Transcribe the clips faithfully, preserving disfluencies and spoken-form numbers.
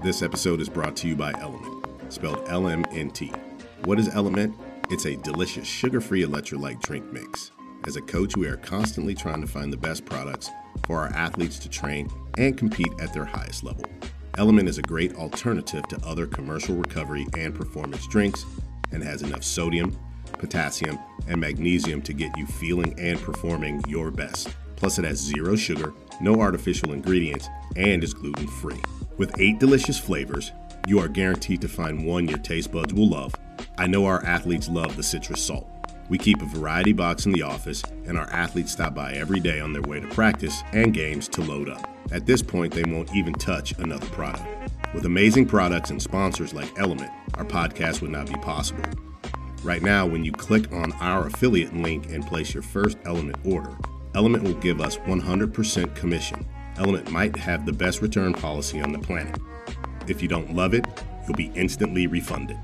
This episode is brought to you by Element, spelled L M N T. What is Element? It's a delicious sugar-free electrolyte drink mix. As a coach, we are constantly trying to find the best products for our athletes to train and compete at their highest level. Element is a great alternative to other commercial recovery and performance drinks and has enough sodium, potassium, and magnesium to get you feeling and performing your best. Plus, it has zero sugar, no artificial ingredients, and is gluten-free. With eight delicious flavors, you are guaranteed to find one your taste buds will love. I know our athletes love the citrus salt. We keep a variety box in the office, and our athletes stop by every day on their way to practice and games to load up. At this point, they won't even touch another product. With amazing products and sponsors like Element, our podcast would not be possible. Right now, when you click on our affiliate link and place your first Element order, Element will give us one hundred percent commission. Element might have the best return policy on the planet. If you don't love it, you'll be instantly refunded.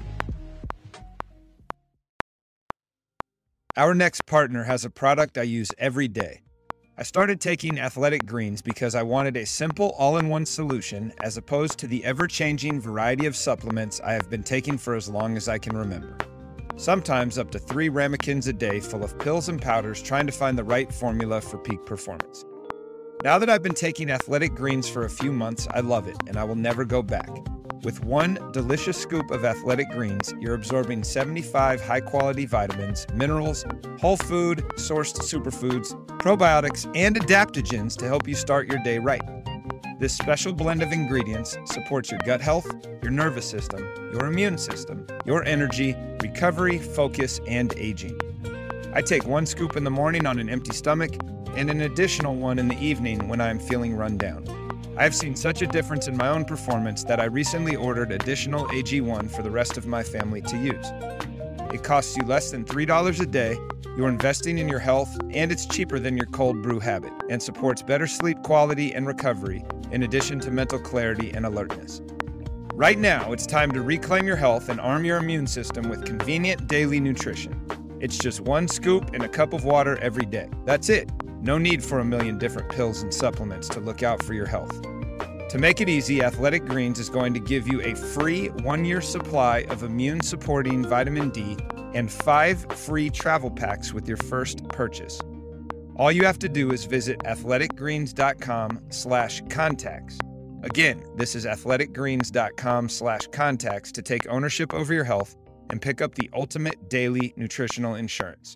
Our next partner has a product I use every day. I started taking Athletic Greens because I wanted a simple all-in-one solution as opposed to the ever-changing variety of supplements I have been taking for as long as I can remember. Sometimes up to three ramekins a day full of pills and powders trying to find the right formula for peak performance. Now that I've been taking Athletic Greens for a few months, I love it, and I will never go back. With one delicious scoop of Athletic Greens, you're absorbing seventy-five high-quality vitamins, minerals, whole food, sourced superfoods, probiotics, and adaptogens to help you start your day right. This special blend of ingredients supports your gut health, your nervous system, your immune system, your energy, recovery, focus, and aging. I take one scoop in the morning on an empty stomach and an additional one in the evening when I am feeling run down. I've seen such a difference in my own performance that I recently ordered additional A G one for the rest of my family to use. It costs you less than three dollars a day, you're investing in your health, and it's cheaper than your cold brew habit, and supports better sleep quality and recovery, in addition to mental clarity and alertness. Right now, it's time to reclaim your health and arm your immune system with convenient daily nutrition. It's just one scoop in a cup of water every day. That's it. No need for a million different pills and supplements to look out for your health. To make it easy, Athletic Greens is going to give you a free one-year supply of immune-supporting vitamin D and five free travel packs with your first purchase. All you have to do is visit athleticgreens.com slash contacts. Again, this is athleticgreens.com slash contacts to take ownership over your health and pick up the ultimate daily nutritional insurance.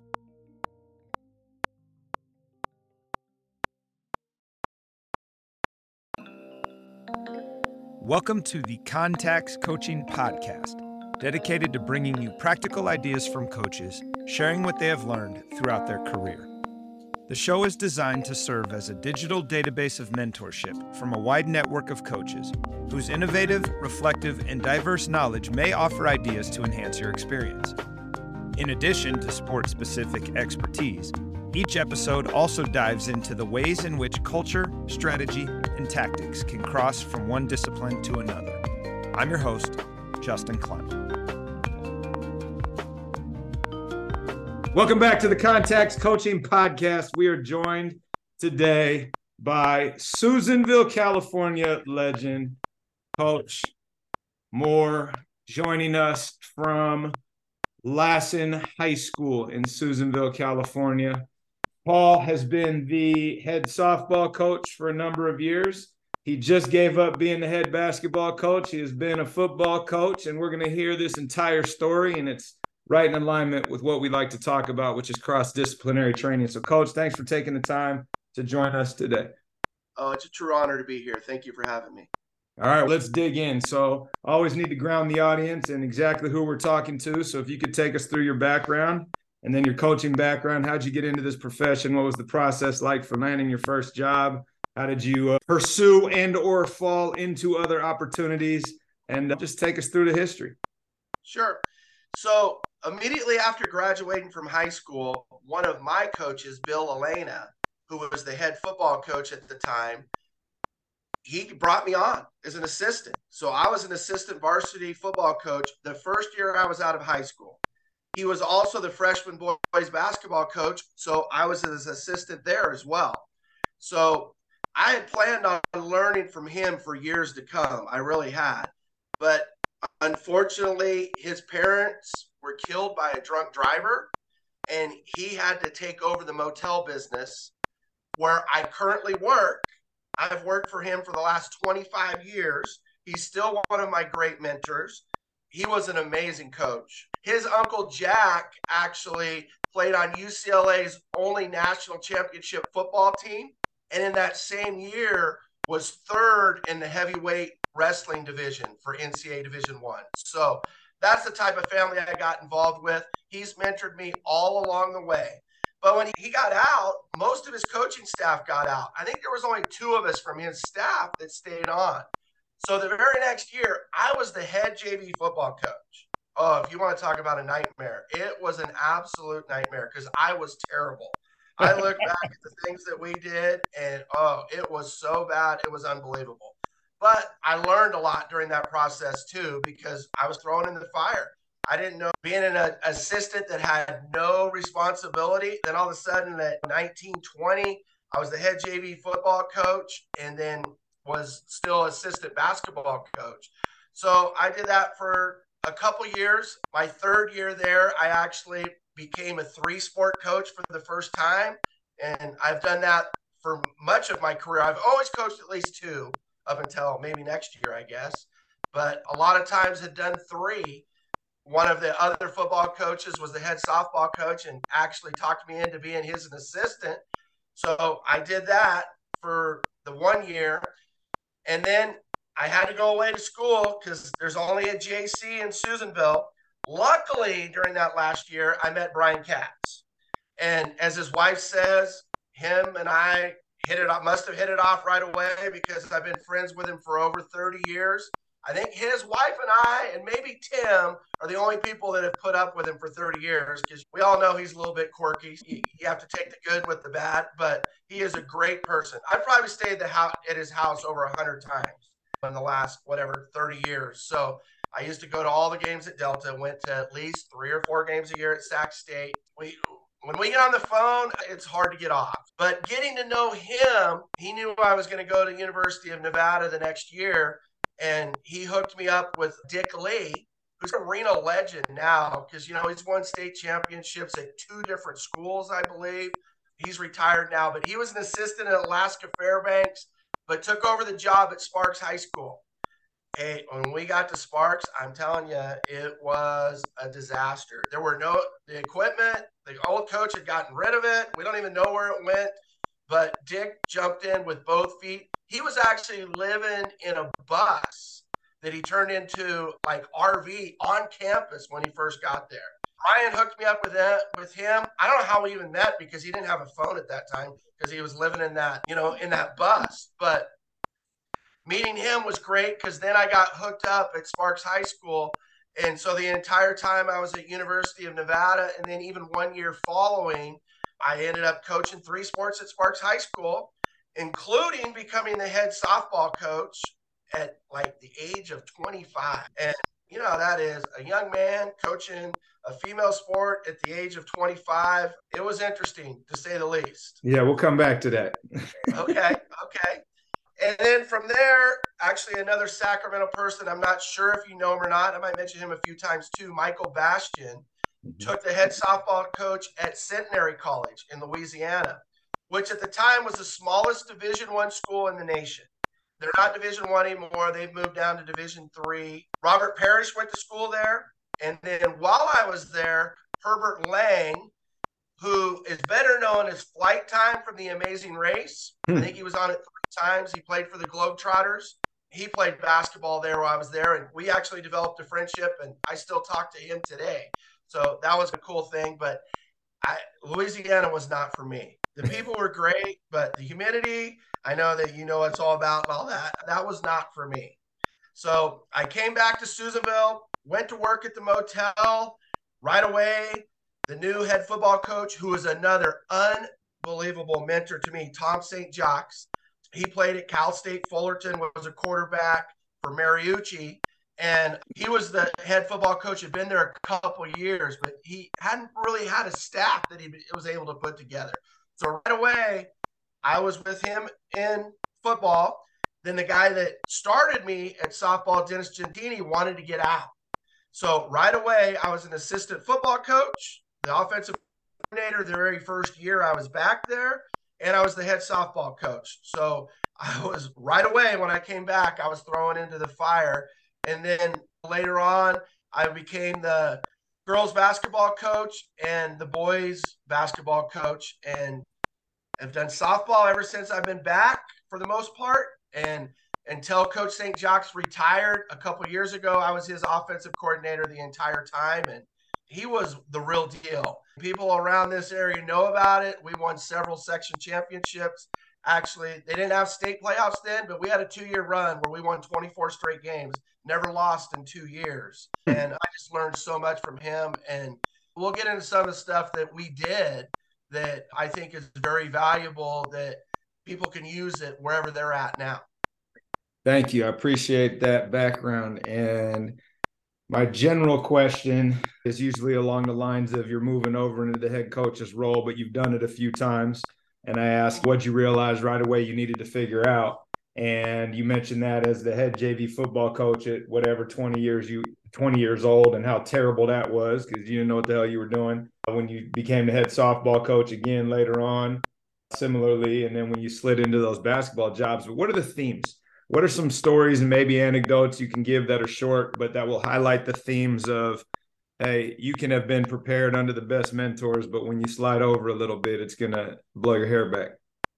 Welcome to the Contacts Coaching Podcast, dedicated to bringing you practical ideas from coaches, sharing what they have learned throughout their career. The show is designed to serve as a digital database of mentorship from a wide network of coaches whose innovative, reflective, and diverse knowledge may offer ideas to enhance your experience. In addition to sport-specific expertise, each episode also dives into the ways in which culture, strategy, and tactics can cross from one discipline to another. I'm your host, Justin Klein. Welcome back to the Contacts Coaching Podcast. We are joined today by Susanville, California legend, Coach Moore, joining us from Lassen High School in Susanville, California. Paul has been the head softball coach for a number of years. He just gave up being the head basketball coach. He has been a football coach, and we're going to hear this entire story, and it's right in alignment with what we like to talk about, which is cross-disciplinary training. So, Coach, thanks for taking the time to join us today. Oh, it's a true honor to be here. Thank you for having me. All right, let's dig in. So I always need to ground the audience and exactly who we're talking to. So if you could take us through your background and then your coaching background. How'd you get into this profession? What was the process like for landing your first job? How did you uh, pursue and or fall into other opportunities? And uh, just take us through the history. Sure. So immediately after graduating from high school, one of my coaches, Bill Elena, who was the head football coach at the time, he brought me on as an assistant. So I was an assistant varsity football coach the first year I was out of high school. He was also the freshman boys basketball coach, so I was his assistant there as well. So I had planned on learning from him for years to come. I really had. but unfortunately, his parents were killed by a drunk driver, and he had to take over the motel business where I currently work. I've worked for him for the last twenty-five years. He's still one of my great mentors. He was an amazing coach. His uncle Jack actually played on U C L A's only national championship football team, and in that same year was third in the heavyweight wrestling division for N C A A Division One. So that's the type of family I got involved with. He's mentored me all along the way. But when he got out, most of his coaching staff got out. I think there was only two of us from his staff that stayed on. So the very next year, I was the head J V football coach. Oh, if you want to talk about a nightmare, it was an absolute nightmare because I was terrible. I look back at the things that we did, and oh, it was so bad. It was unbelievable. But I learned a lot during that process too, because I was thrown in the fire. I didn't know, being an a, assistant that had no responsibility. Then all of a sudden at nineteen, twenty, I was the head J V football coach and then was still assistant basketball coach. So I did that for a couple years. My third year there, I actually became a three-sport coach for the first time. And I've done that for much of my career. I've always coached at least two up until maybe next year, I guess. But a lot of times had done three. One of the other football coaches was the head softball coach and actually talked me into being his assistant. So I did that for the one year. And then I had to go away to school because there's only a J C in Susanville. Luckily, during that last year, I met Brian Katz. And as his wife says, him and I hit it off, must have hit it off right away because I've been friends with him for over thirty years. I think his wife and I, and maybe Tim, are the only people that have put up with him for thirty years because we all know he's a little bit quirky. You, you have to take the good with the bad, but he is a great person. I've probably stayed the house, at his house over one hundred times in the last, whatever, thirty years. So I used to go to all the games at Delta, went to at least three or four games a year at Sac State. We When we get on the phone, it's hard to get off. But getting to know him, he knew I was going to go to the University of Nevada the next year. And he hooked me up with Dick Lee, who's an arena legend now because, you know, he's won state championships at two different schools, I believe. He's retired now, but he was an assistant at Alaska Fairbanks, but took over the job at Sparks High School. Hey, when we got to Sparks, I'm telling you, it was a disaster. There were no, the equipment, the old coach had gotten rid of it. We don't even know where it went, but Dick jumped in with both feet. He was actually living in a bus that he turned into like R V on campus when he first got there. Ryan hooked me up with that, with him. I don't know how we even met because he didn't have a phone at that time because he was living in that, you know, in that bus. But meeting him was great because then I got hooked up at Sparks High School. And so the entire time I was at University of Nevada, and then even one year following, I ended up coaching three sports at Sparks High School, including becoming the head softball coach at like the age of twenty-five. And you know, that is a young man coaching a female sport at the age of twenty-five. It was interesting, to say the least. Yeah, we'll come back to that. Okay, okay. And then from there, actually another Sacramento person, I'm not sure if you know him or not, I might mention him a few times too, Michael Bastian, mm-hmm. took the head softball coach at Centenary College in Louisiana, which at the time was the smallest Division I school in the nation. They're not Division I anymore. They've moved down to Division three. Robert Parrish went to school there. And then while I was there, Herbert Lang, who is better known as Flight Time from The Amazing Race. Hmm. I think he was on it three times. He played for the Globetrotters. He played basketball there while I was there. And we actually developed a friendship, and I still talk to him today. So that was a cool thing. But I, Louisiana was not for me. The people were great, but the humidity, I know that you know what it's all about and all that, that was not for me. So I came back to Susanville, went to work at the motel right away. The new head football coach, who was another unbelievable mentor to me, Tom Saint Jacques. He played at Cal State Fullerton, was a quarterback for Mariucci, and he was the head football coach, had been there a couple of years, but he hadn't really had a staff that he was able to put together. So right away, I was with him in football. Then the guy that started me at softball, Dennis Gentini, wanted to get out. So right away, I was an assistant football coach, the offensive coordinator the very first year I was back there, and I was the head softball coach. So I was right away when I came back, I was thrown into the fire. And then later on, I became the girls basketball coach and the boys basketball coach, and I've done softball ever since I've been back for the most part. And until Coach Saint Jacques retired a couple years ago, I was his offensive coordinator the entire time, and he was the real deal. People around this area know about it. We won several section championships. Actually, they didn't have state playoffs then, but we had a two-year run where we won twenty-four straight games, never lost in two years. And I just learned so much from him. And we'll get into some of the stuff that we did that I think is very valuable, that people can use it wherever they're at now. Thank you. I appreciate that background. And my general question is usually along the lines of you're moving over into the head coach's role, but you've done it a few times. And I asked what you realized right away you needed to figure out. And you mentioned that as the head J V football coach at whatever twenty years you twenty years old, and how terrible that was because you didn't know what the hell you were doing. When you became the head softball coach again later on, similarly, and then when you slid into those basketball jobs. But what are the themes? What are some stories and maybe anecdotes you can give that are short, but that will highlight the themes of, hey, you can have been prepared under the best mentors, but when you slide over a little bit, it's going to blow your hair back?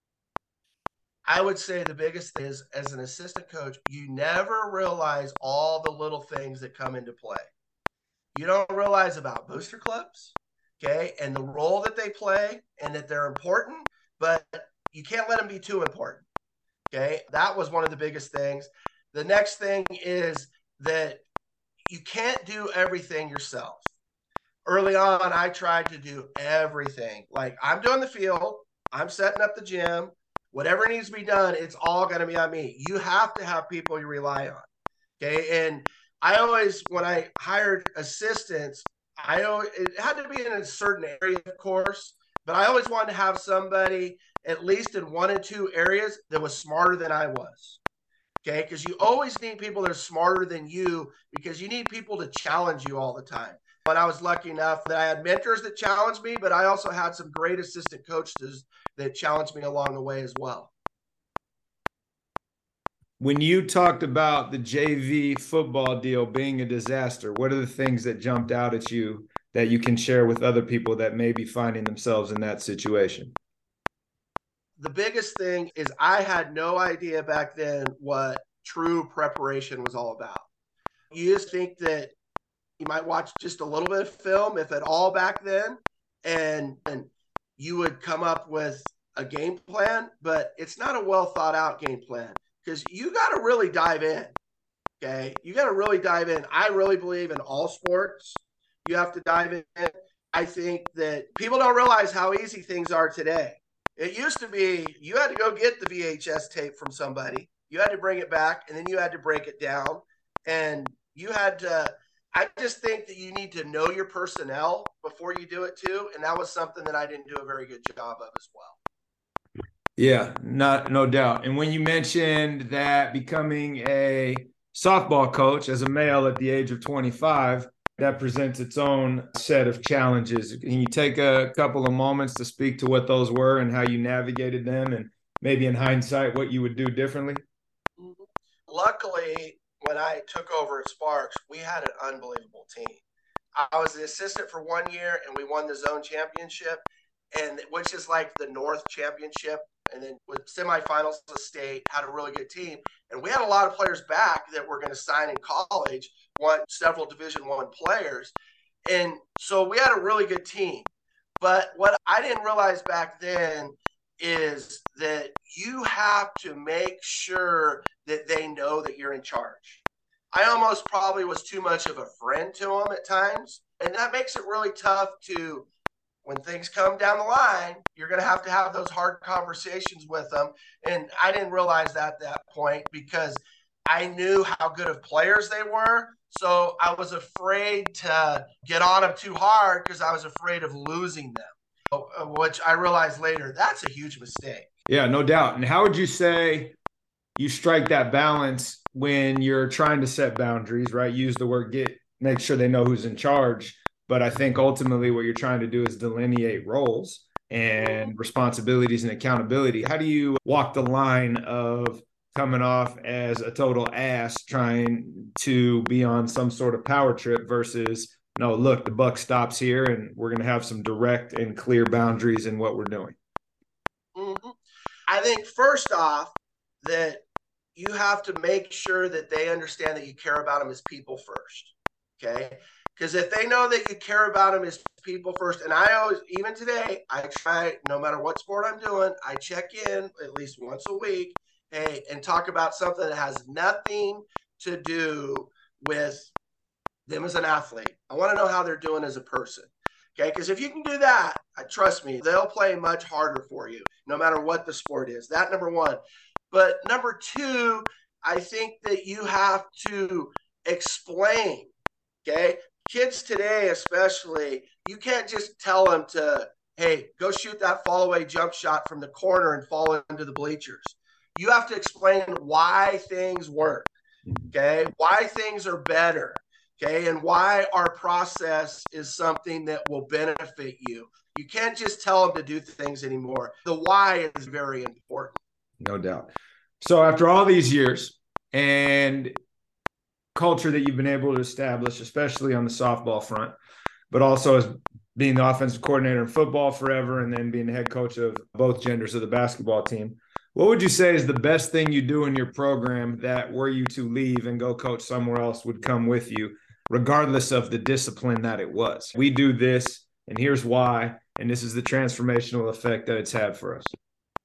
I would say the biggest thing is, as an assistant coach, you never realize all the little things that come into play. You don't realize about booster clubs, okay, and the role that they play and that they're important, but you can't let them be too important. Okay, that was one of the biggest things. The next thing is that you can't do everything yourself. Early on, I tried to do everything. Like, I'm doing the field, I'm setting up the gym, whatever needs to be done, it's all going to be on me. You have to have people you rely on. Okay, and I always, when I hired assistants, I always, it had to be in a certain area, of course, but I always wanted to have somebody at least in one and two areas that was smarter than I was. Okay, because you always need people that are smarter than you, because you need people to challenge you all the time. But I was lucky enough that I had mentors that challenged me, but I also had some great assistant coaches that challenged me along the way as well. When you talked about the J V football deal being a disaster, what are the things that jumped out at you that you can share with other people that may be finding themselves in that situation? The biggest thing is I had no idea back then what true preparation was all about. You just think that you might watch just a little bit of film, if at all, back then, and, and you would come up with a game plan, but it's not a well thought out game plan, because you got to really dive in. Okay. You got to really dive in. I really believe in all sports. You have to dive in. I think that people don't realize how easy things are today. It used to be you had to go get the V H S tape from somebody. You had to bring it back, and then you had to break it down. And you had to – I just think that you need to know your personnel before you do it too, and that was something that I didn't do a very good job of as well. Yeah, not no doubt. And when you mentioned that becoming a softball coach as a male at the age of twenty-five, that presents its own set of challenges. Can you take a couple of moments to speak to what those were and how you navigated them, and maybe in hindsight what you would do differently? Luckily, when I took over at Sparks, we had an unbelievable team. I was the assistant for one year, and we won the zone championship, and which is like the North championship. And then with semifinals of state, had a really good team. And we had a lot of players back that were going to sign in college, won several Division One players. And so we had a really good team. But what I didn't realize back then is that you have to make sure that they know that you're in charge. I almost probably was too much of a friend to them at times. And that makes it really tough to, when things come down the line, you're going to have to have those hard conversations with them. And I didn't realize that at that point because I knew how good of players they were. So I was afraid to get on them too hard because I was afraid of losing them, which I realized later, that's a huge mistake. Yeah, no doubt. And how would you say you strike that balance when you're trying to set boundaries, right? Use the word get, make sure they know who's in charge. But I think ultimately what you're trying to do is delineate roles and responsibilities and accountability. How do you walk the line of coming off as a total ass trying to be on some sort of power trip versus, no, look, the buck stops here and we're going to have some direct and clear boundaries in what we're doing? Mm-hmm. I think first off that you have to make sure that they understand that you care about them as people first. Okay. Because if they know that you care about them as people first, and I always, even today, I try, no matter what sport I'm doing, I check in at least once a week, hey, and talk about something that has nothing to do with them as an athlete. I want to know how they're doing as a person. Okay, because if you can do that, trust me, they'll play much harder for you, no matter what the sport is. That number one. But number two, I think that you have to explain, okay? Kids today especially, you can't just tell them to, hey, go shoot that fall away jump shot from the corner and fall into the bleachers. You have to explain why things work, okay? Why things are better, okay? And why our process is something that will benefit you. You can't just tell them to do things anymore. The why is very important. No doubt. So after all these years and culture that you've been able to establish, especially on the softball front, but also as being the offensive coordinator in football forever and then being the head coach of both genders of the basketball team, what would you say is the best thing you do in your program that were you to leave and go coach somewhere else would come with you, regardless of the discipline that it was? We do this, and here's why, and this is the transformational effect that it's had for us.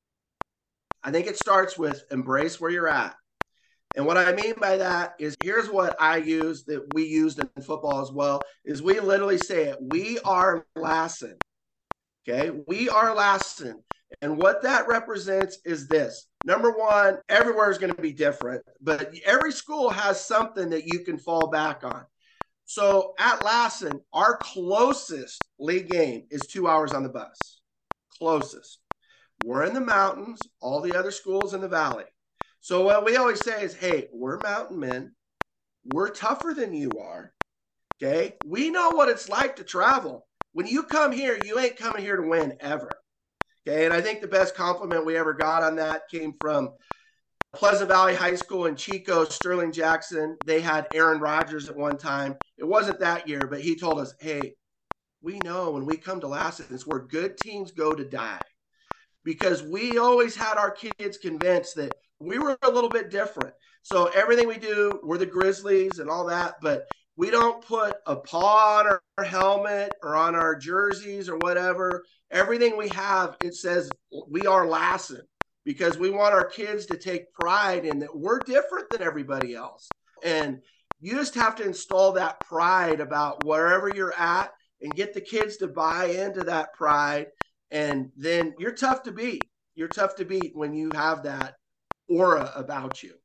I think it starts with embrace where you're at. And what I mean by that is here's what I use that we used in football as well, is we literally say it. We are Lassen. Okay. We are Lassen. And what that represents is this. Number one, everywhere is going to be different, but every school has something that you can fall back on. So at Lassen, our closest league game is two hours on the bus. Closest. We're in the mountains, all the other schools in the valley. So what we always say is, hey, we're mountain men. We're tougher than you are. Okay. We know what it's like to travel. When you come here, you ain't coming here to win ever. Okay. And I think the best compliment we ever got on that came from Pleasant Valley High School in Chico, Sterling Jackson. They had Aaron Rodgers at one time. It wasn't that year, but he told us, hey, we know when we come to Lassen, it's where good teams go to die. Because we always had our kids convinced that we were a little bit different. So everything we do, we're the Grizzlies and all that, but we don't put a paw on our, our helmet or on our jerseys or whatever. Everything we have, it says we are Lassen, because we want our kids to take pride in that we're different than everybody else. And you just have to install that pride about wherever you're at and get the kids to buy into that pride. And then you're tough to beat. You're tough to beat when you have that aura about you.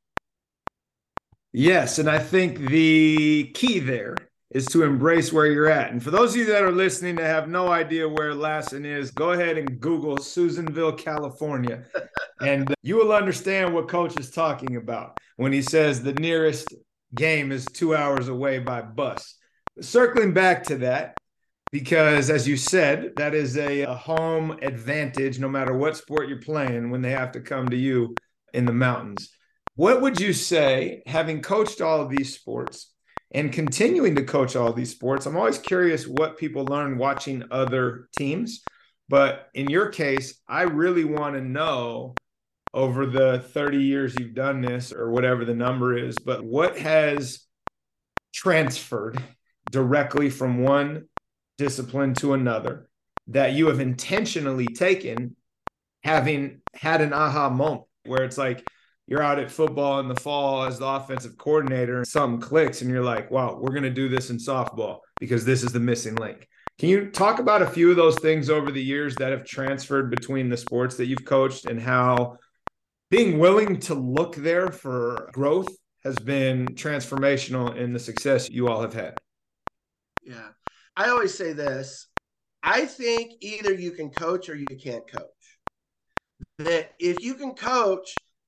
Yes, and I think the key there is to embrace where you're at. And for those of you that are listening that have no idea where Lassen is, go ahead and Google Susanville, California, and you will understand what Coach is talking about when he says the nearest game is two hours away by bus. Circling back to that, because as you said, that is a, a home advantage no matter what sport you're playing when they have to come to you in the mountains. What would you say, having coached all of these sports and continuing to coach all of these sports? I'm always curious what people learn watching other teams. But in your case, I really want to know over the thirty years you've done this or whatever the number is, but what has transferred directly from one discipline to another that you have intentionally taken, having had an aha moment where it's like you're out at football in the fall as the offensive coordinator and something clicks and you're like, wow, we're going to do this in softball because this is the missing link. Can you talk about a few of those things over the years that have transferred between the sports that you've coached and how being willing to look there for growth has been transformational in the success you all have had? Yeah. I always say this. I think either you can coach or you can't coach. That if you can coach,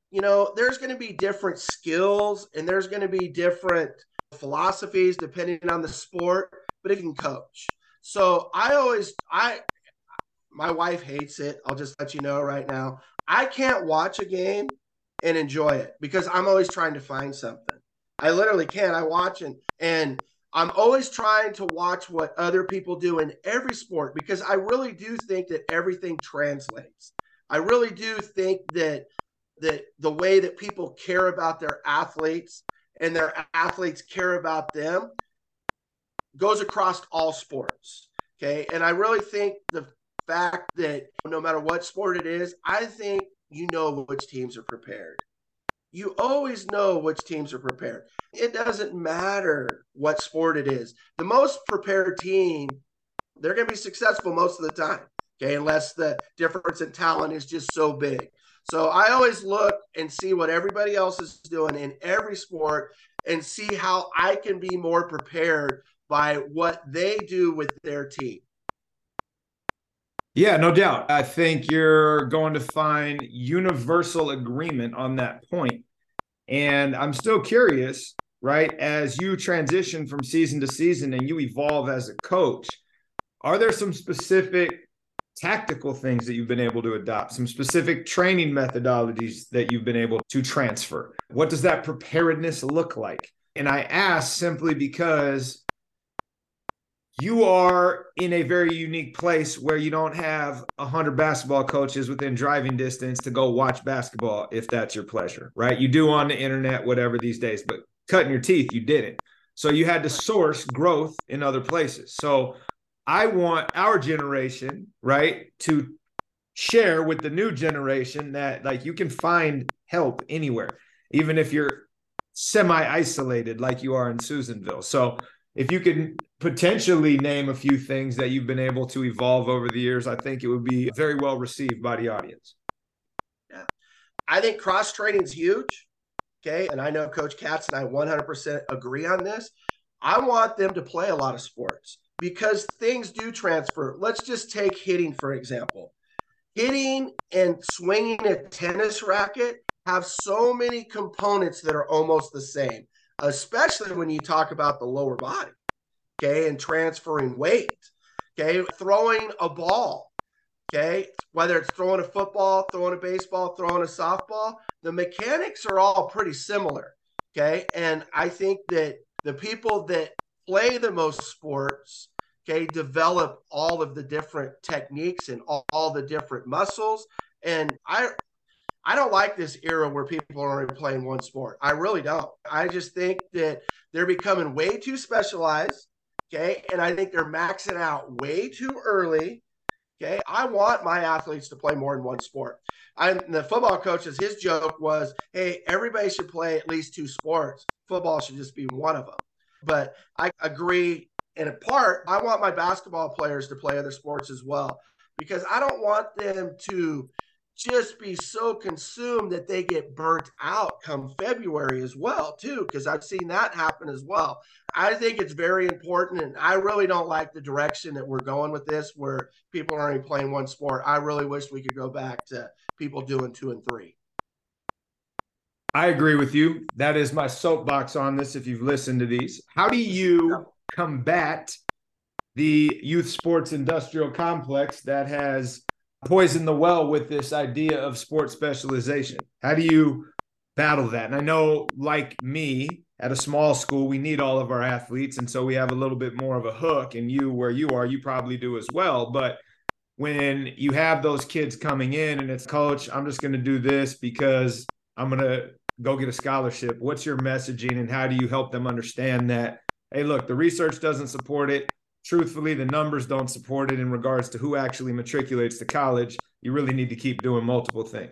you know, there's going to be different skills and there's going to be different philosophies depending on the sport, but it can coach. So I always, I, my wife hates it. I'll just let you know right now. I can't watch a game and enjoy it because I'm always trying to find something. I literally can't. I watch and, and I'm always trying to watch what other people do in every sport because I really do think that everything translates. I really do think that that the way that people care about their athletes and their athletes care about them goes across all sports. Okay. And I really think the fact that no matter what sport it is, I think you know which teams are prepared. You always know which teams are prepared. It doesn't matter what sport it is. The most prepared team, they're going to be successful most of the time. Okay. Unless the difference in talent is just so big. So I always look and see what everybody else is doing in every sport and see how I can be more prepared by what they do with their team. Yeah, no doubt. I think you're going to find universal agreement on that point. And I'm still curious, right, as you transition from season to season and you evolve as a coach, are there some specific tactical things that you've been able to adopt, some specific training methodologies that you've been able to transfer? What does that preparedness look like? And I ask simply because you are in a very unique place where you don't have a hundred basketball coaches within driving distance to go watch basketball if that's your pleasure, right? You do on the internet, whatever these days, but cutting your teeth, you didn't. So you had to source growth in other places. So I want our generation, right, to share with the new generation that like you can find help anywhere, even if you're semi-isolated like you are in Susanville. So if you can potentially name a few things that you've been able to evolve over the years, I think it would be very well received by the audience. Yeah, I think cross-training is huge. Okay, and I know Coach Katz and I one hundred percent agree on this. I want them to play a lot of sports because things do transfer. Let's just take hitting, for example. Hitting and swinging a tennis racket have so many components that are almost the same, especially when you talk about the lower body, okay, and transferring weight, okay, throwing a ball, okay, whether it's throwing a football, throwing a baseball, throwing a softball, the mechanics are all pretty similar, okay, and I think that the people that play the most sports, okay, develop all of the different techniques and all, all the different muscles. And I I don't like this era where people are only playing one sport. I really don't. I just think that they're becoming way too specialized, okay, and I think they're maxing out way too early, okay. I want my athletes to play more than one sport. I'm the football coaches, his joke was, hey, everybody should play at least two sports. Football should just be one of them. But I agree in a part. I want my basketball players to play other sports as well because I don't want them to just be so consumed that they get burnt out come February as well, too, because I've seen that happen as well. I think it's very important, and I really don't like the direction that we're going with this where people are only playing one sport. I really wish we could go back to people doing two and three. I agree with you. That is my soapbox on this if you've listened to these. How do you combat the youth sports industrial complex that has poisoned the well with this idea of sports specialization? How do you battle that? And I know, like me, at a small school, we need all of our athletes, and so we have a little bit more of a hook. And you, where you are, you probably do as well. But when you have those kids coming in and it's, coach, I'm just going to do this because I'm going to go get a scholarship. What's your messaging and how do you help them understand that, hey, look, the research doesn't support it. Truthfully, the numbers don't support it in regards to who actually matriculates to college. You really need to keep doing multiple things.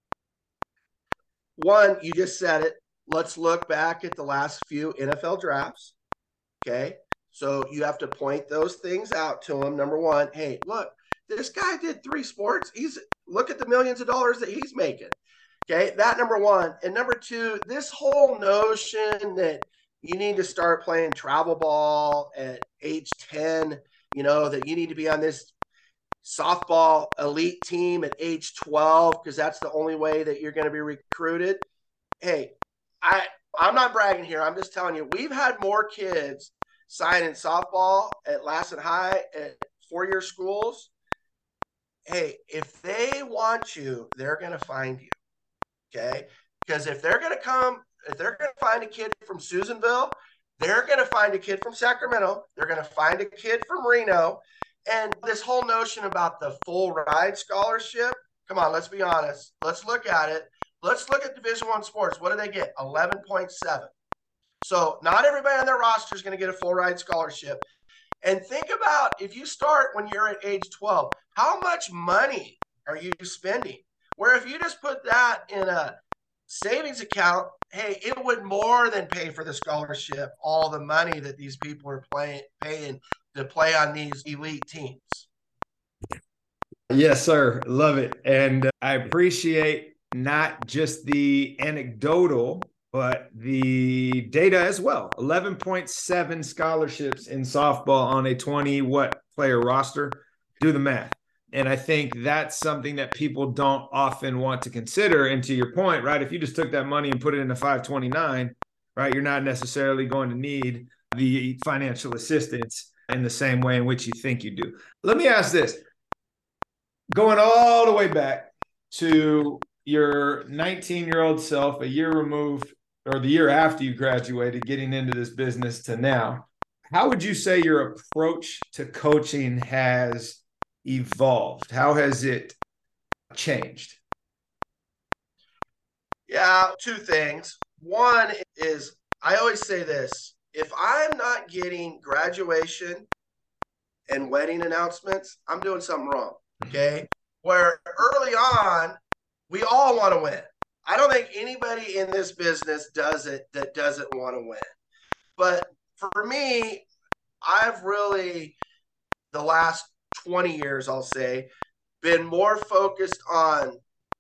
One, you just said it. Let's look back at the last few N F L drafts. Okay. So you have to point those things out to them. Number one, hey, look, this guy did three sports. He's look at the millions of dollars that he's making. Okay. That number one. And number two, this whole notion that you need to start playing travel ball at age ten, you know, that you need to be on this. softball elite team at age twelve, because that's the only way that you're going to be recruited. Hey, I, I'm not bragging here. I'm just telling you, we've had more kids sign in softball at Lassen High at four-year schools. Hey, if they want you, they're going to find you, okay? Because if they're going to come, if they're going to find a kid from Susanville, they're going to find a kid from Sacramento. They're going to find a kid from Reno. And this whole notion about the full ride scholarship, come on, let's be honest. Let's look at it. Let's look at Division One sports. What do they get? eleven point seven. So not everybody on their roster is going to get a full ride scholarship. And think about, if you start when you're at age twelve, how much money are you spending? Where if you just put that in a savings account, hey, it would more than pay for the scholarship, all the money that these people are playing, paying to play on these elite teams. Yes, sir. Love it. And uh, I appreciate not just the anecdotal, but the data as well. eleven point seven scholarships in softball on a twenty what player roster. Do the math. And I think that's something that people don't often want to consider. And to your point, right, if you just took that money and put it into five twenty-nine, right, you're not necessarily going to need the financial assistance in the same way in which you think you do. Let me ask this. Going all the way back to your nineteen-year-old self, a year removed, or the year after you graduated, getting into this business to now, how would you say your approach to coaching has evolved? How has it changed? Yeah, two things. One is, I always say this, if I'm not getting graduation and wedding announcements, I'm doing something wrong, okay? Where early on, we all want to win. I don't think anybody in this business does it that doesn't want to win. But for me, I've really, the last twenty years, I'll say, been more focused on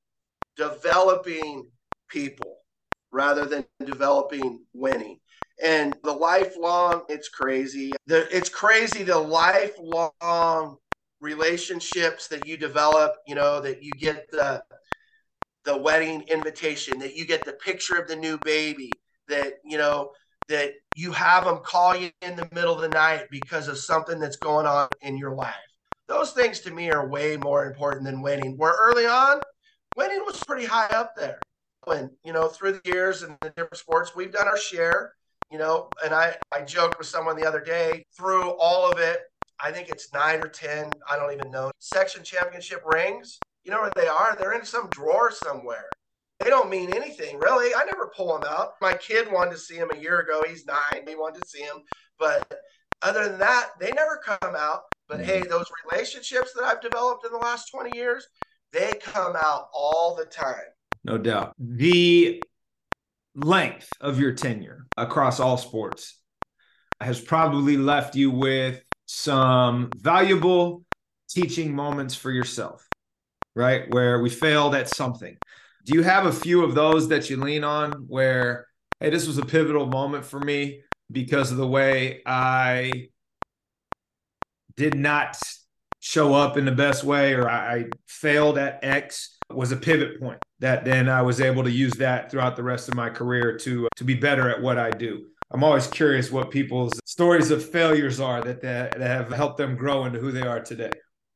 developing people rather than developing winning. And the lifelong, it's crazy. The, it's crazy the lifelong relationships that you develop, you know, that you get the the wedding invitation, that you get the picture of the new baby, that, you know, that you have them call you in the middle of the night because of something that's going on in your life. Those things to me are way more important than winning. Where early on, winning was pretty high up there. When, you know, through the years and the different sports, we've done our share, you know, and I, I joked with someone the other day, through all of it, I think it's nine or ten, I don't even know, section championship rings. You know where they are? They're in some drawer somewhere. They don't mean anything, really. I never pull them out. My kid wanted to see him a year ago. He's nine. He wanted to see him. But other than that, they never come out. But, mm-hmm. hey, those relationships that I've developed in the last twenty years, they come out all the time. No doubt. The length of your tenure across all sports has probably left you with some valuable teaching moments for yourself, right? Where we failed at something. Do you have a few of those that you lean on where, hey, this was a pivotal moment for me because of the way I did not show up in the best way, or I failed at X, was a pivot point that then I was able to use that throughout the rest of my career to, to be better at what I do? I'm always curious what people's stories of failures are that, that, that have helped them grow into who they are today.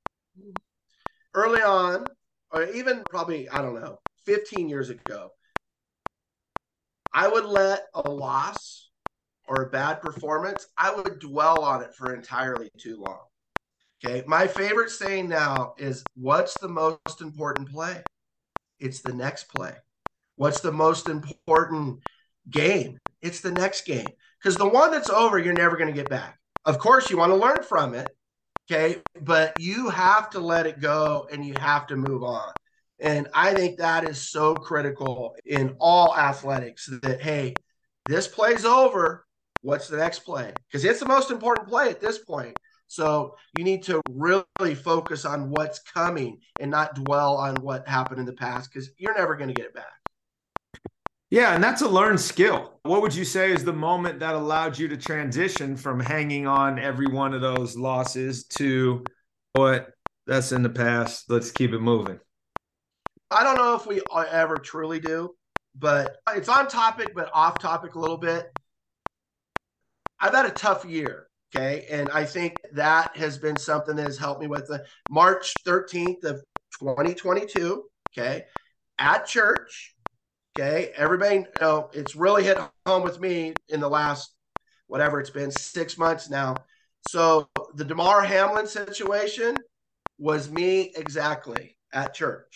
Early on, or even probably, I don't know, fifteen years ago, I would let a loss or a bad performance, I would dwell on it for entirely too long. Okay. My favorite saying now is, what's the most important play? It's the next play. What's the most important game? It's the next game. Because the one that's over, you're never going to get back. Of course, you want to learn from it. Okay. But you have to let it go and you have to move on. And I think that is so critical in all athletics that, hey, this play's over. What's the next play? Because it's the most important play at this point. So you need to really focus on what's coming and not dwell on what happened in the past, because you're never going to get it back. Yeah, and that's a learned skill. What would you say is the moment that allowed you to transition from hanging on every one of those losses to what that's in the past. Let's keep it moving. I don't know if we ever truly do, but it's on topic, but off topic a little bit. I've had a tough year, okay? And I think that has been something that has helped me with the March thirteenth of twenty twenty-two, okay, at church, okay? Everybody, you know, it's really hit home with me in the last, whatever it's been, six months now. So the Damar Hamlin situation was me exactly at church.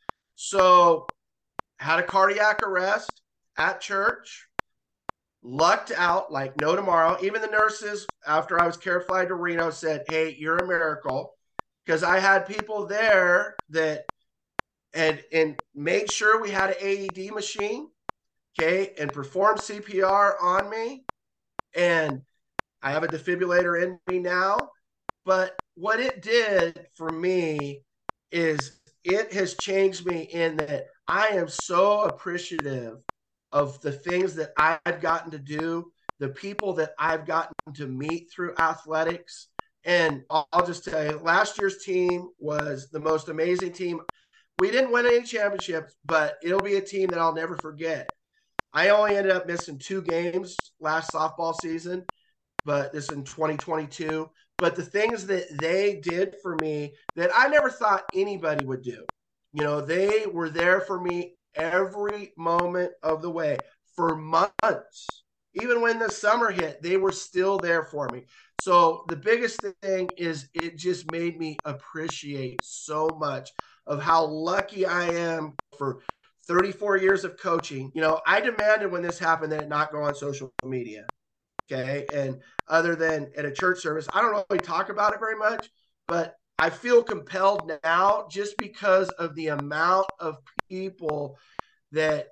So had a cardiac arrest at church, lucked out like no tomorrow. Even the nurses, after I was careflied to Reno, said, hey, you're a miracle. Because I had people there that and and made sure we had an A E D machine, okay, and performed C P R on me. And I have a defibrillator in me now. But what it did for me is it has changed me in that I am so appreciative of the things that I've gotten to do, the people that I've gotten to meet through athletics. And I'll just tell you, last year's team was the most amazing team. We didn't win any championships, but it'll be a team that I'll never forget. I only ended up missing two games last softball season, but this is in twenty twenty-two. But the things that they did for me that I never thought anybody would do, you know, they were there for me every moment of the way for months. Even when the summer hit, they were still there for me. So the biggest thing is it just made me appreciate so much of how lucky I am for thirty-four years of coaching. You know, I demanded when this happened that it not go on social media. Okay. And other than at a church service, I don't really talk about it very much, but I feel compelled now just because of the amount of people that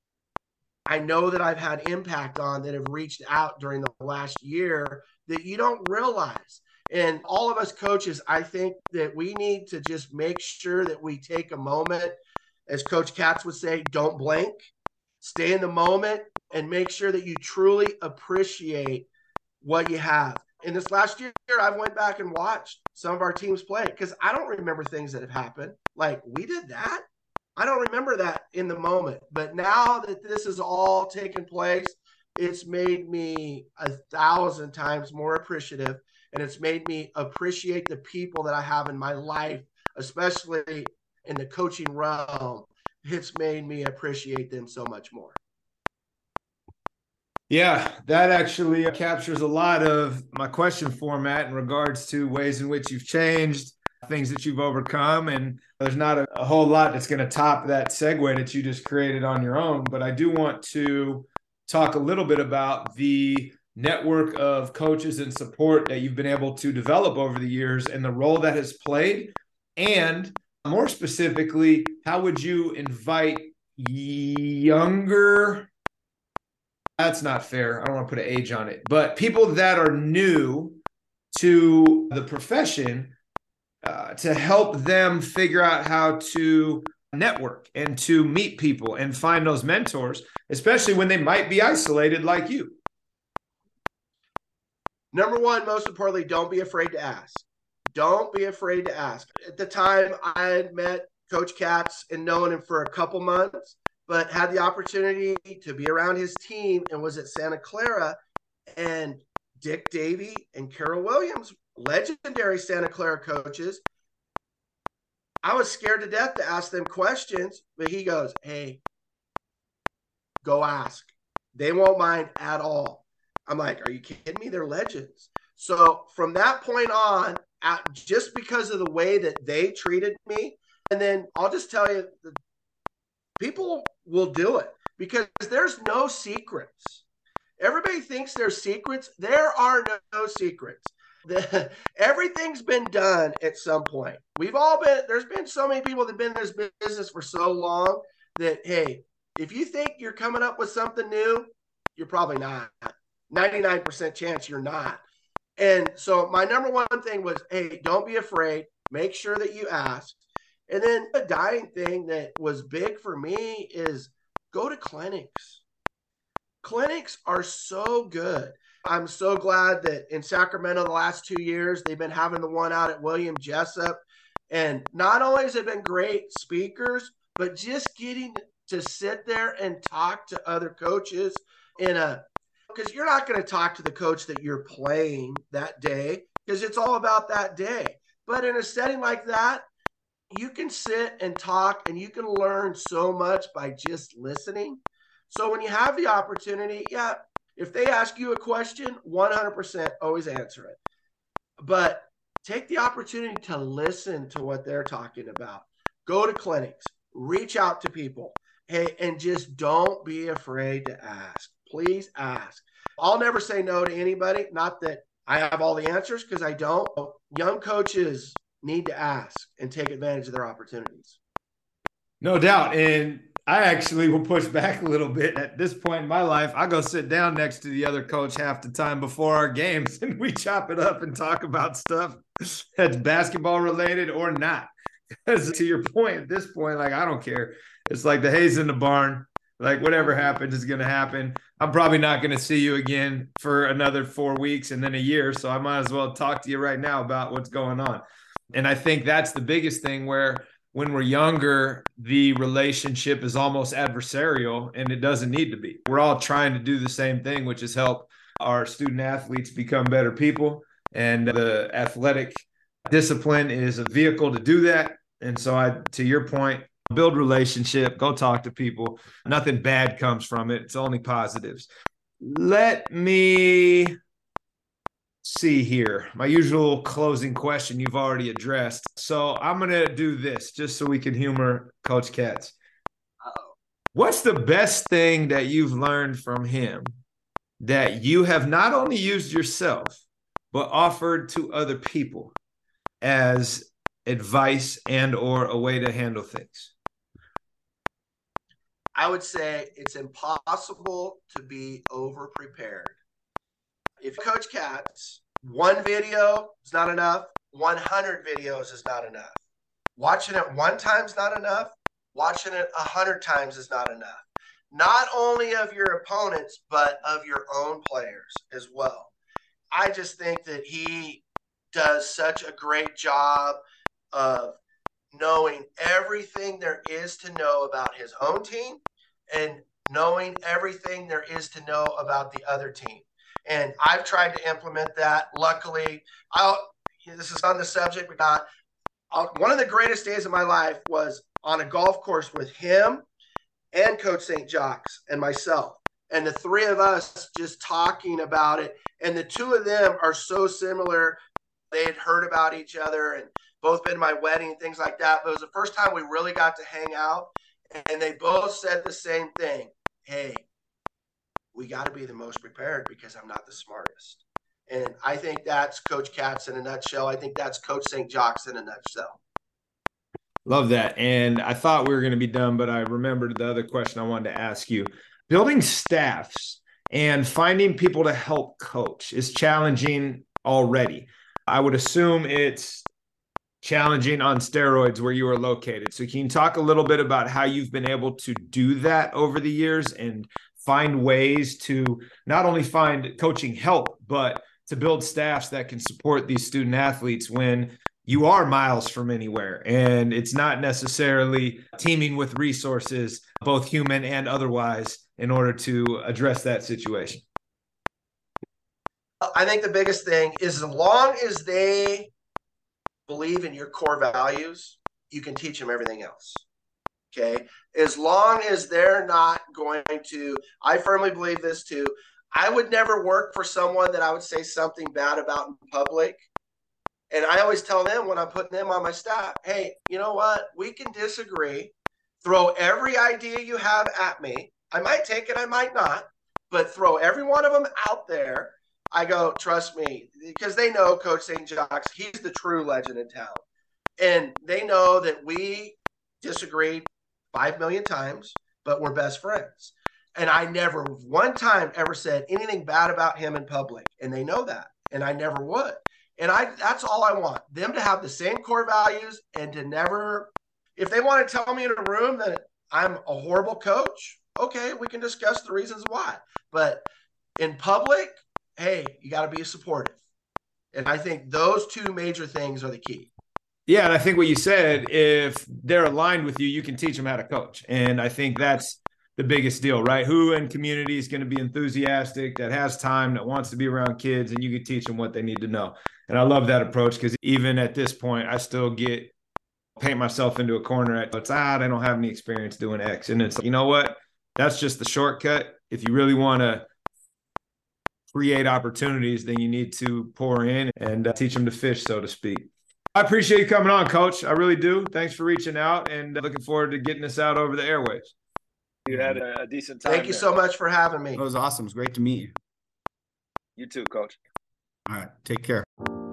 I know that I've had impact on that have reached out during the last year that you don't realize. And all of us coaches, I think that we need to just make sure that we take a moment, as Coach Katz would say, don't blink, stay in the moment, and make sure that you truly appreciate what you have. In this last year, I went back and watched some of our teams play because I don't remember things that have happened. Like, we did that? I don't remember that in the moment. But now that this is all taking place, it's made me a thousand times more appreciative, and it's made me appreciate the people that I have in my life, especially in the coaching realm. It's made me appreciate them so much more. Yeah, that actually captures a lot of my question format in regards to ways in which you've changed, things that you've overcome. And there's not a, a whole lot that's going to top that segue that you just created on your own. But I do want to talk a little bit about the network of coaches and support that you've been able to develop over the years and the role that has played. And more specifically, how would you invite younger, that's not fair, I don't want to put an age on it, but people that are new to the profession uh, to help them figure out how to network and to meet people and find those mentors, especially when they might be isolated like you? Number one, most importantly, don't be afraid to ask. Don't be afraid to ask. At the time, I had met Coach Katz and known him for a couple months, but had the opportunity to be around his team and was at Santa Clara. And Dick Davey and Carol Williams, legendary Santa Clara coaches, I was scared to death to ask them questions, but he goes, hey, go ask. They won't mind at all. I'm like, are you kidding me? They're legends. So from that point on, at, just because of the way that they treated me, and then I'll just tell you, the, people will do it because there's no secrets. Everybody thinks there's secrets. There are no, no secrets. The, everything's been done at some point. We've all been, there's been so many people that have been in this business for so long that, hey, if you think you're coming up with something new, you're probably not. ninety-nine percent chance you're not. And so my number one thing was, hey, don't be afraid. Make sure that you ask. And then the dying thing that was big for me is go to clinics. Clinics are so good. I'm so glad that in Sacramento the last two years, they've been having the one out at William Jessup. And not only has it been great speakers, but just getting to sit there and talk to other coaches in a, because you're not going to talk to the coach that you're playing that day because it's all about that day. But in a setting like that, you can sit and talk and you can learn so much by just listening. So when you have the opportunity, yeah, if they ask you a question, one hundred percent always answer it. But take the opportunity to listen to what they're talking about. Go to clinics, reach out to people. Hey, and just don't be afraid to ask. Please ask. I'll never say no to anybody. Not that I have all the answers, because I don't. Young coaches need to ask and take advantage of their opportunities. No doubt. And I actually will push back a little bit. At this point in my life, I go sit down next to the other coach half the time before our games, and we chop it up and talk about stuff that's basketball related or not. Because to your point, at this point, like, I don't care. It's like the hay's in the barn. Like, whatever happens is going to happen. I'm probably not going to see you again for another four weeks and then a year. So I might as well talk to you right now about what's going on. And I think that's the biggest thing, where when we're younger, the relationship is almost adversarial, and it doesn't need to be. We're all trying to do the same thing, which is help our student athletes become better people. And the athletic discipline is a vehicle to do that. And so I, to your point, build relationship, go talk to people. Nothing bad comes from it. It's only positives. Let me see here. My usual closing question you've already addressed. So I'm going to do this just so we can humor Coach Katz. Uh-oh. What's the best thing that you've learned from him that you have not only used yourself, but offered to other people as advice and or a way to handle things? I would say it's impossible to be over-prepared. If Coach Katz, one video is not enough, one hundred videos is not enough. Watching it one time is not enough. Watching it one hundred times is not enough. Not only of your opponents, but of your own players as well. I just think that he does such a great job of knowing everything there is to know about his own team and knowing everything there is to know about the other team. And I've tried to implement that. Luckily, I'll, this is on the subject. We got uh, one of the greatest days of my life was on a golf course with him and Coach Saint Jacques and myself. And the three of us just talking about it. And the two of them are so similar. They had heard about each other and both been to my wedding, things like that. But it was the first time we really got to hang out. And they both said the same thing. Hey, we got to be the most prepared because I'm not the smartest. And I think that's Coach Katz in a nutshell. I think that's Coach Saint Jacques in a nutshell. Love that. And I thought we were going to be done, but I remembered the other question I wanted to ask you. Building staffs and finding people to help coach is challenging already. I would assume it's challenging on steroids where you are located. So can you talk a little bit about how you've been able to do that over the years and find ways to not only find coaching help, but to build staffs that can support these student athletes when you are miles from anywhere and it's not necessarily teaming with resources, both human and otherwise, in order to address that situation? I think the biggest thing is, as long as they believe in your core values, you can teach them everything else. Okay. As long as they're not going to, I firmly believe this too. I would never work for someone that I would say something bad about in public. And I always tell them when I'm putting them on my staff, hey, you know what? We can disagree. Throw every idea you have at me. I might take it, I might not, but throw every one of them out there. I go, trust me, because they know Coach Saint Jacques, he's the true legend in town. And they know that we disagreed five million times, but we're best friends. And I never one time ever said anything bad about him in public. And they know that. And I never would. And I that's all I want, them to have the same core values and to never, if they want to tell me in a room that I'm a horrible coach, okay, we can discuss the reasons why. But in public, hey, you got to be supportive. And I think those two major things are the key. Yeah, and I think what you said, if they're aligned with you, you can teach them how to coach. And I think that's the biggest deal, right? Who in community is going to be enthusiastic, that has time, that wants to be around kids, and you can teach them what they need to know. And I love that approach, because even at this point, I still get paint myself into a corner at it's ah, I don't have any experience doing X. And it's, you know what? That's just the shortcut. If you really want to create opportunities, then you need to pour in and uh, teach them to fish, so to speak. I appreciate you coming on, Coach. I really do. Thanks for reaching out, and looking forward to getting this out over the airwaves. You had a, a decent time. Thank you there. so much for having me. It was awesome. It was great to meet you. You too, Coach. All right. Take care.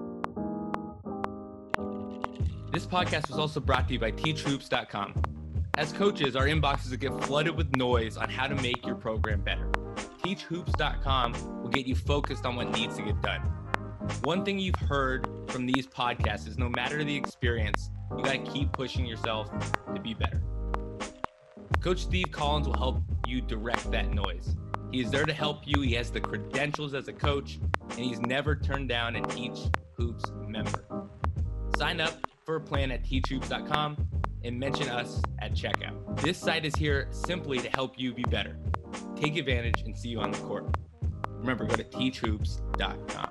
This podcast was also brought to you by teach hoops dot com. As coaches, our inboxes get flooded with noise on how to make your program better. teach hoops dot com will get you focused on what needs to get done. One thing you've heard from these podcasts is no matter the experience, you got to keep pushing yourself to be better. Coach Steve Collins will help you direct that noise. He is there to help you. He has the credentials as a coach, and he's never turned down a Teach Hoops member. Sign up for a plan at teach hoops dot com and mention us at checkout. This site is here simply to help you be better. Take advantage and see you on the court. Remember, go to teach hoops dot com.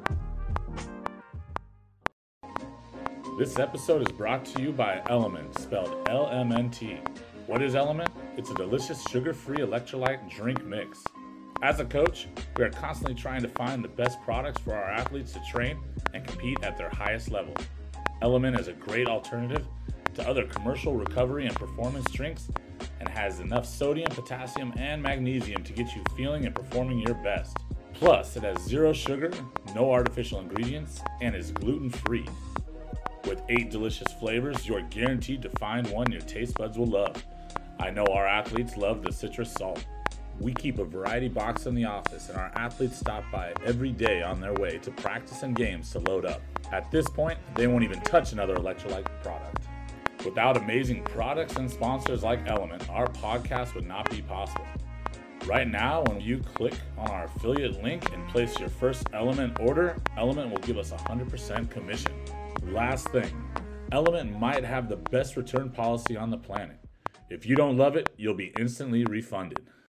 This episode is brought to you by Element, spelled L M N T. What is Element? It's a delicious sugar-free electrolyte drink mix. As a coach, we are constantly trying to find the best products for our athletes to train and compete at their highest level. Element is a great alternative to other commercial recovery and performance drinks, and has enough sodium, potassium, and magnesium to get you feeling and performing your best. Plus, it has zero sugar, no artificial ingredients, and is gluten-free. With eight delicious flavors, you are guaranteed to find one your taste buds will love. I know our athletes love the citrus salt. We keep a variety box in the office, and our athletes stop by every day on their way to practice and games to load up. At this point, they won't even touch another electrolyte product. Without amazing products and sponsors like Element, our podcast would not be possible. Right now, when you click on our affiliate link and place your first Element order, Element will give us one hundred percent commission. Last thing, Element might have the best return policy on the planet. If you don't love it, you'll be instantly refunded.